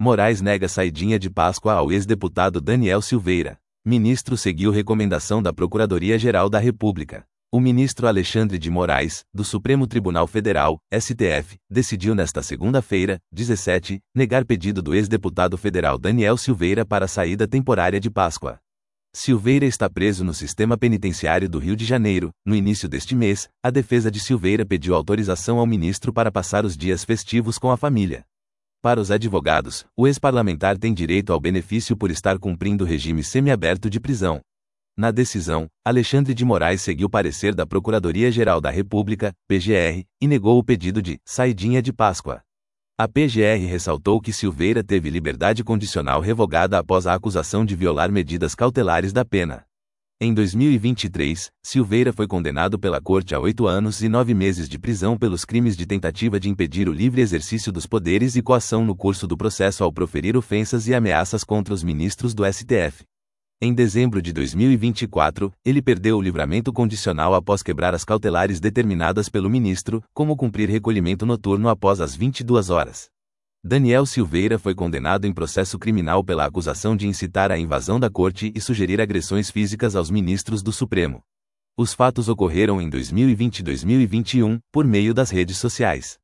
Moraes nega saidinha de Páscoa ao ex-deputado Daniel Silveira. Ministro seguiu recomendação da Procuradoria-Geral da República. O ministro Alexandre de Moraes, do Supremo Tribunal Federal, STF, decidiu nesta segunda-feira, 17, negar pedido do ex-deputado federal Daniel Silveira para a saída temporária de Páscoa. Silveira está preso no sistema penitenciário do Rio de Janeiro. No início deste mês, a defesa de Silveira pediu autorização ao ministro para passar os dias festivos com a família. Para os advogados, o ex-parlamentar tem direito ao benefício por estar cumprindo regime semiaberto de prisão. Na decisão, Alexandre de Moraes seguiu parecer da Procuradoria-Geral da República, PGR, e negou o pedido de saidinha de Páscoa. A PGR ressaltou que Silveira teve liberdade condicional revogada após a acusação de violar medidas cautelares da pena. Em 2023, Silveira foi condenado pela Corte a 8 anos e 9 meses de prisão pelos crimes de tentativa de impedir o livre exercício dos poderes e coação no curso do processo ao proferir ofensas e ameaças contra os ministros do STF. Em dezembro de 2024, ele perdeu o livramento condicional após quebrar as cautelares determinadas pelo ministro, como cumprir recolhimento noturno após as 22 horas. Daniel Silveira foi condenado em processo criminal pela acusação de incitar a invasão da corte e sugerir agressões físicas aos ministros do Supremo. Os fatos ocorreram em 2020 e 2021, por meio das redes sociais.